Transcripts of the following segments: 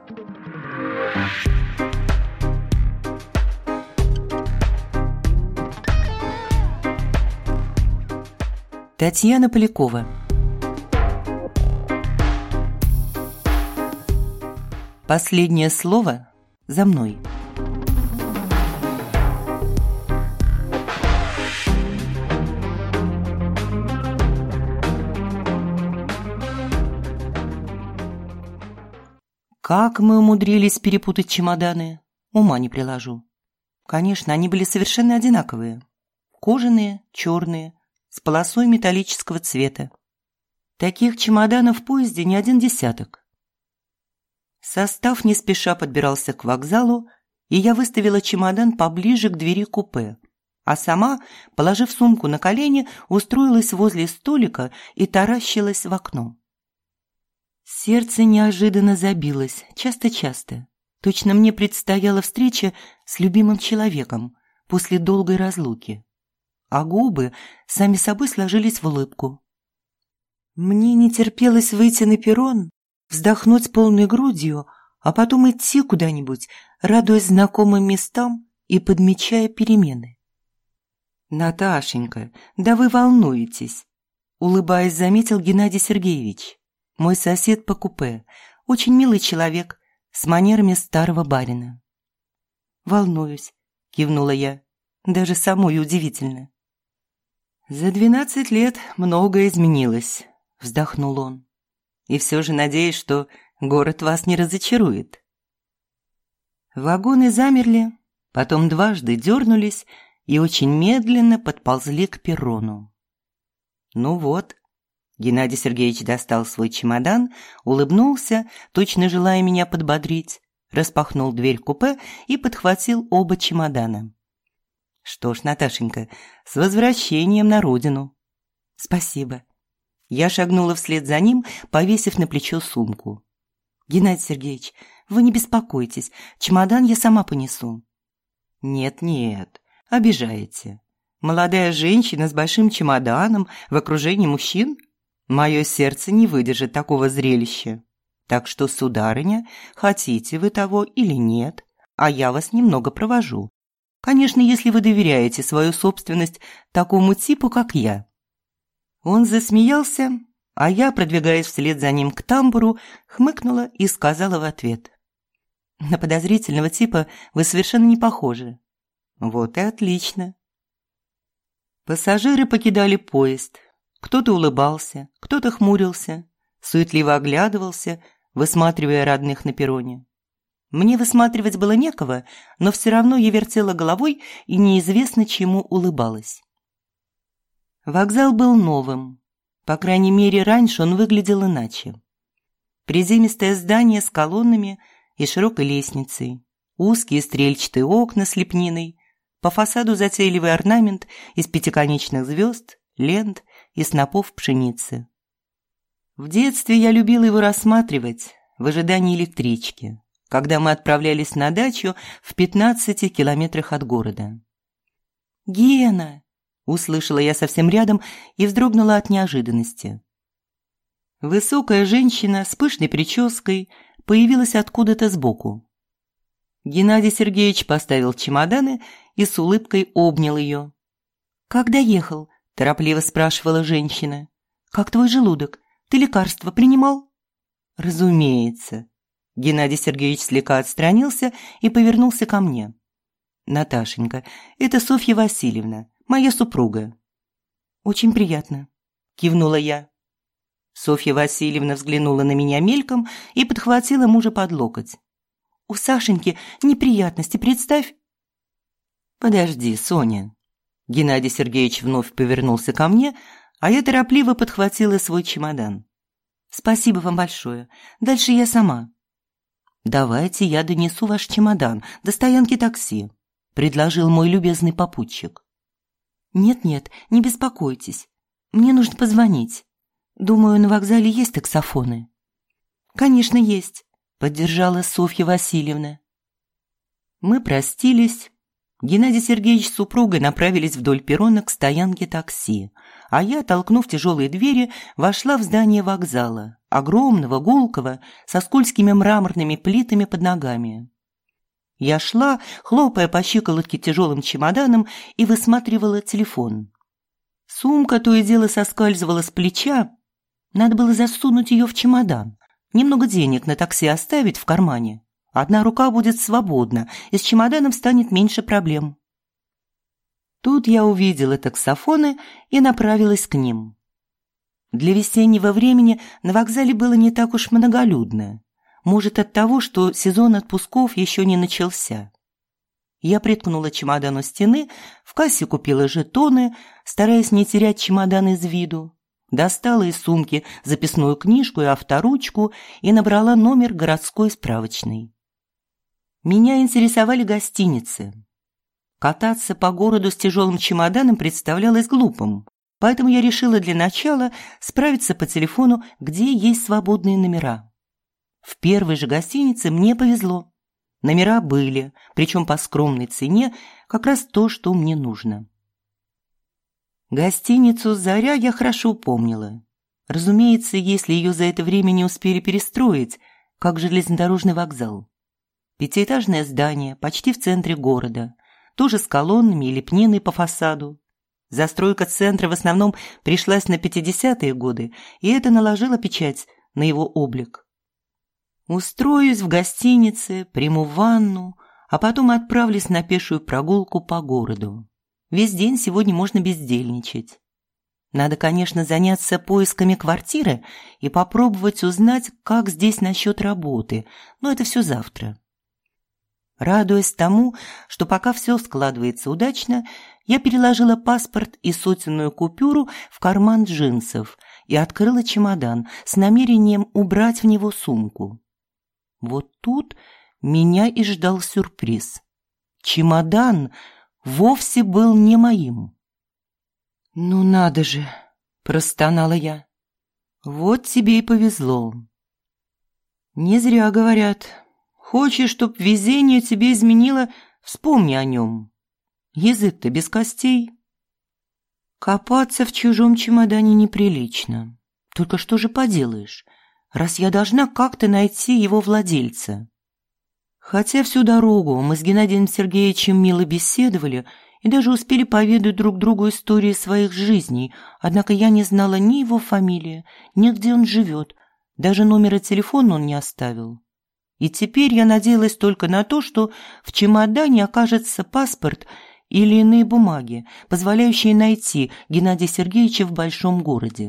Татьяна Полякова. Последнее слово за мной. Как мы умудрились перепутать чемоданы, ума не приложу. Конечно, они были совершенно одинаковые. Кожаные, черные, с полосой металлического цвета. Таких чемоданов в поезде не один десяток. Состав не спеша подбирался к вокзалу, и я выставила чемодан поближе к двери купе, а сама, положив сумку на колени, устроилась возле столика и таращилась в окно. Сердце неожиданно забилось, часто-часто. Точно мне предстояла встреча с любимым человеком после долгой разлуки. А губы сами собой сложились в улыбку. Мне не терпелось выйти на перрон, вздохнуть полной грудью, а потом идти куда-нибудь, радуясь знакомым местам и подмечая перемены. «Наташенька, да вы волнуетесь», — улыбаясь, заметил Геннадий Сергеевич, мой сосед по купе, очень милый человек, с манерами старого барина. «Волнуюсь», — кивнула я, даже самой удивительно. «За 12 лет многое изменилось», — вздохнул он. «И все же надеюсь, что город вас не разочарует». Вагоны замерли, потом дважды дернулись и очень медленно подползли к перрону. «Ну вот», — Геннадий Сергеевич достал свой чемодан, улыбнулся, точно желая меня подбодрить, распахнул дверь купе и подхватил оба чемодана. «Что ж, Наташенька, с возвращением на родину!» «Спасибо». Я шагнула вслед за ним, повесив на плечо сумку. «Геннадий Сергеевич, вы не беспокойтесь, чемодан я сама понесу». «Нет-нет, обижаете. Молодая женщина с большим чемоданом в окружении мужчин? Мое сердце не выдержит такого зрелища. Так что, сударыня, хотите вы того или нет, а я вас немного провожу. Конечно, если вы доверяете свою собственность такому типу, как я». Он засмеялся, а я, продвигаясь вслед за ним к тамбуру, хмыкнула и сказала в ответ: «На подозрительного типа вы совершенно не похожи». «Вот и отлично». Пассажиры покидали поезд. Кто-то улыбался, кто-то хмурился, суетливо оглядывался, высматривая родных на перроне. Мне высматривать было некого, но все равно я вертела головой и неизвестно чему улыбалась. Вокзал был новым. По крайней мере, раньше он выглядел иначе. Приземистое здание с колоннами и широкой лестницей, узкие стрельчатые окна с лепниной, по фасаду затейливый орнамент из пятиконечных звезд, лент и снопов пшеницы. В детстве я любила его рассматривать в ожидании электрички, когда мы отправлялись на дачу в 15 километрах от города. «Гена!» – услышала я совсем рядом и вздрогнула от неожиданности. Высокая женщина с пышной прической появилась откуда-то сбоку. Геннадий Сергеевич поставил чемоданы и с улыбкой обнял ее. «Как доехал?» – торопливо спрашивала женщина. «Как твой желудок? Ты лекарства принимал?» «Разумеется». Геннадий Сергеевич слегка отстранился и повернулся ко мне. «Наташенька, это Софья Васильевна, моя супруга». «Очень приятно», – кивнула я. Софья Васильевна взглянула на меня мельком и подхватила мужа под локоть. «У Сашеньки неприятности, представь». «Подожди, Соня». Геннадий Сергеевич вновь повернулся ко мне, а я торопливо подхватила свой чемодан. «Спасибо вам большое. Дальше я сама». «Давайте я донесу ваш чемодан до стоянки такси», – предложил мой любезный попутчик. «Нет-нет, не беспокойтесь. Мне нужно позвонить. Думаю, на вокзале есть таксофоны». «Конечно, есть», – поддержала Софья Васильевна. Мы простились. Геннадий Сергеевич с супругой направились вдоль перрона к стоянке такси, а я, толкнув тяжелые двери, вошла в здание вокзала, огромного, гулкого, со скользкими мраморными плитами под ногами. Я шла, хлопая по щиколотке тяжелым чемоданом, и высматривала телефон. Сумка то и дело соскальзывала с плеча. Надо было засунуть ее в чемодан, немного денег на такси оставить в кармане. Одна рука будет свободна, и с чемоданом станет меньше проблем. Тут я увидела таксофоны и направилась к ним. Для весеннего времени на вокзале было не так уж многолюдно. Может, от того, что сезон отпусков еще не начался. Я приткнула чемодан у стены, в кассе купила жетоны, стараясь не терять чемодан из виду. Достала из сумки записную книжку и авторучку и набрала номер городской справочной. Меня интересовали гостиницы. Кататься по городу с тяжелым чемоданом представлялось глупым, поэтому я решила для начала справиться по телефону, где есть свободные номера. В первой же гостинице мне повезло. Номера были, причем по скромной цене, как раз то, что мне нужно. Гостиницу «Заря» я хорошо помнила. Разумеется, если ее за это время не успели перестроить, как железнодорожный вокзал. Пятиэтажное здание, почти в центре города, тоже с колоннами и лепниной по фасаду. Застройка центра в основном пришлась на 50-е годы, и это наложило печать на его облик. Устроюсь в гостинице, приму ванну, а потом отправлюсь на пешую прогулку по городу. Весь день сегодня можно бездельничать. Надо, конечно, заняться поисками квартиры и попробовать узнать, как здесь насчет работы, но это все завтра. Радуясь тому, что пока все складывается удачно, я переложила паспорт и сотенную купюру в карман джинсов и открыла чемодан с намерением убрать в него сумку. Вот тут меня и ждал сюрприз. Чемодан вовсе был не моим. «Ну надо же!» – простонала я. «Вот тебе и повезло». Не зря говорят. Хочешь, чтоб везение тебе изменило, вспомни о нем. Язык-то без костей. Копаться в чужом чемодане неприлично. Только что же поделаешь, раз я должна как-то найти его владельца? Хотя всю дорогу мы с Геннадием Сергеевичем мило беседовали и даже успели поведать друг другу истории своих жизней, однако я не знала ни его фамилии, ни где он живет, даже номера телефона он не оставил. И теперь я надеялась только на то, что в чемодане окажется паспорт или иные бумаги, позволяющие найти Геннадия Сергеевича в большом городе.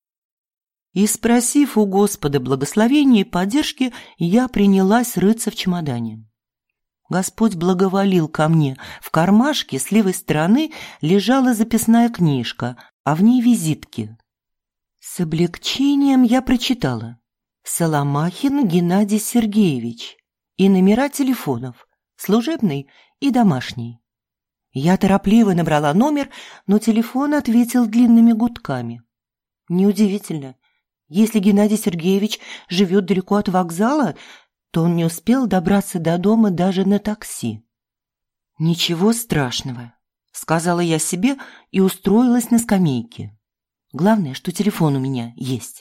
И, спросив у Господа благословения и поддержки, я принялась рыться в чемодане. Господь благоволил ко мне. В кармашке с левой стороны лежала записная книжка, а в ней визитки. С облегчением я прочитала: Соломахин Геннадий Сергеевич и номера телефонов, служебный и домашний. Я торопливо набрала номер, но телефон ответил длинными гудками. Неудивительно, если Геннадий Сергеевич живет далеко от вокзала, то он не успел добраться до дома даже на такси. «Ничего страшного», — сказала я себе и устроилась на скамейке. «Главное, что телефон у меня есть».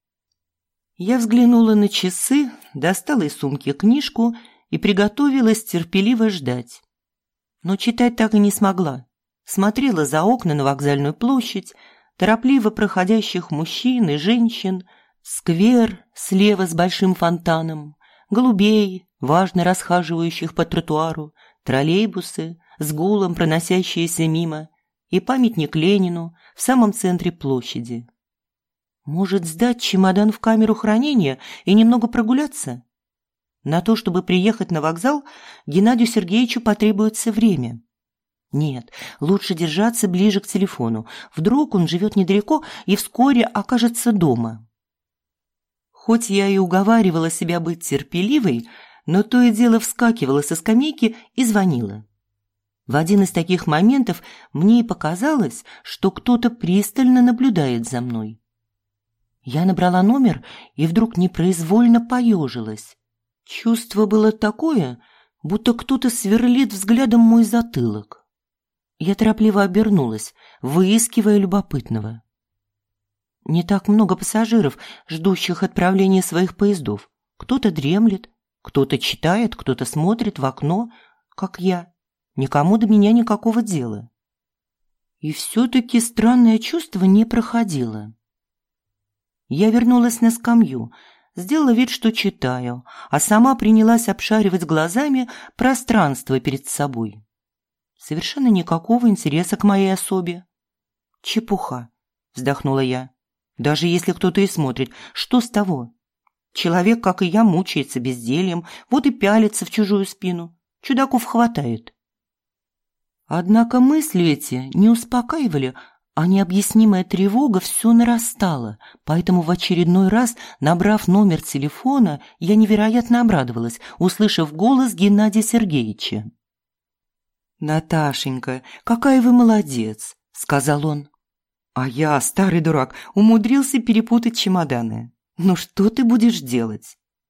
Я взглянула на часы, достала из сумки книжку и приготовилась терпеливо ждать. Но читать так и не смогла. Смотрела за окна на вокзальную площадь, торопливо проходящих мужчин и женщин, сквер слева с большим фонтаном, голубей, важно расхаживающих по тротуару, троллейбусы с гулом проносящиеся мимо и памятник Ленину в самом центре площади. Может, сдать чемодан в камеру хранения и немного прогуляться? На то, чтобы приехать на вокзал, Геннадию Сергеевичу потребуется время. Нет, лучше держаться ближе к телефону. Вдруг он живет недалеко и вскоре окажется дома. Хоть я и уговаривала себя быть терпеливой, но то и дело вскакивала со скамейки и звонила. В один из таких моментов мне и показалось, что кто-то пристально наблюдает за мной. Я набрала номер и вдруг непроизвольно поежилась. Чувство было такое, будто кто-то сверлит взглядом мой затылок. Я торопливо обернулась, выискивая любопытного. Не так много пассажиров, ждущих отправления своих поездов. Кто-то дремлет, кто-то читает, кто-то смотрит в окно, как я. Никому до меня никакого дела. И все-таки странное чувство не проходило. Я вернулась на скамью, сделала вид, что читаю, а сама принялась обшаривать глазами пространство перед собой. Совершенно никакого интереса к моей особе. «Чепуха», — вздохнула я. «Даже если кто-то и смотрит, что с того? Человек, как и я, мучается бездельем, вот и пялится в чужую спину. Чудаков хватает». Однако мысли эти не успокаивали, а необъяснимая тревога все нарастала, поэтому в очередной раз, набрав номер телефона, я невероятно обрадовалась, услышав голос Геннадия Сергеевича. «Наташенька, какая вы молодец!» — сказал он. «А я, старый дурак, умудрился перепутать чемоданы. Ну что ты будешь делать?»